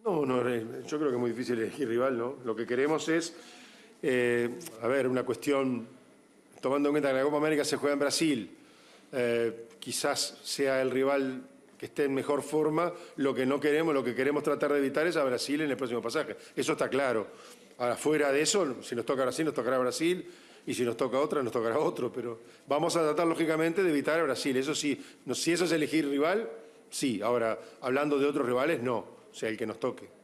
No, no, yo creo que es muy difícil elegir rival, ¿no? Lo que queremos es, una cuestión, tomando en cuenta que la Copa América se juega en Brasil, quizás sea el rival que esté en mejor forma, lo que queremos tratar de evitar es a Brasil en el próximo pasaje. Eso está claro. Ahora, fuera de eso, si nos toca Brasil, nos tocará Brasil, y si nos toca otra, nos tocará otro, pero vamos a tratar lógicamente de evitar a Brasil. Eso sí, si eso es elegir rival, sí. Ahora, hablando de otros rivales, no. O sea, el que nos toque.